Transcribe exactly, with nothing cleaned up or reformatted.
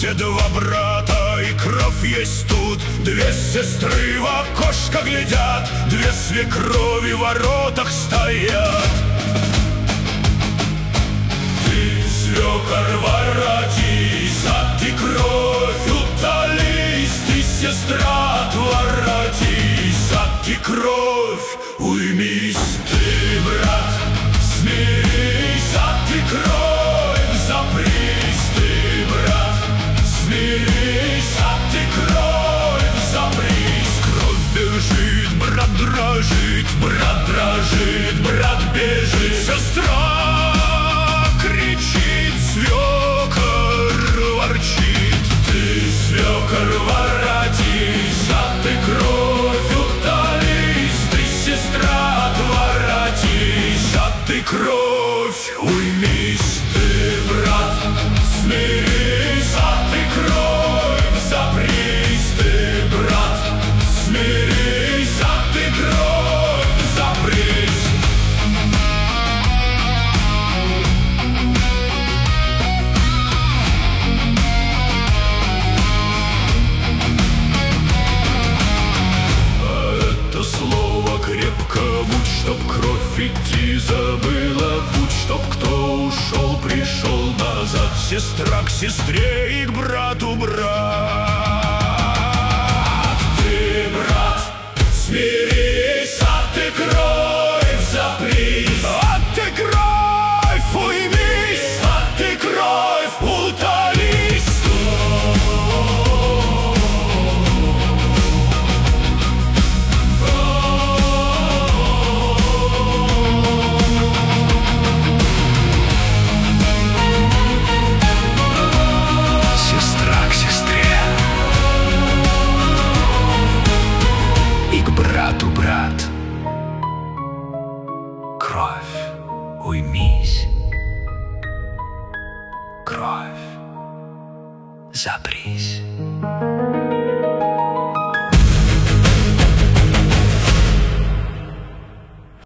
где два брата и кровь есть тут. Две сестры в окошко глядят, две свекрови в воротах стоят. Ты, свекор, воротись, а ты кровь утолись. Ты, сестра, отворотись, а ты кровь уймись. Ты, брат, смирись, а ты кровь запрись. Ты, брат, смирись, а ты кровь запрись. Кровь бежит, брат дрожит, брат дрожит, брат бежит. Сестра кричит, свекор ворчит. Ты, свекор, воротись, а ты кровь утолись. Ты, сестра, отворотись, а ты кровь уймись. Ты, брат, смирись, а ты кровь запрись. Ты, брат, смирись, а ты кровь запрись. А это слово крепко будь, чтоб кровь идти забыла путь, чтоб кто ушел, пришел назад. Сестра к сестре и к брату брат. Ты, брат, смирись, а ты кровь запрись. А ты кровь уймись, а ты кровь утолись. Сестра к сестре и к брату брат. Кровь уймись, кровь запрись.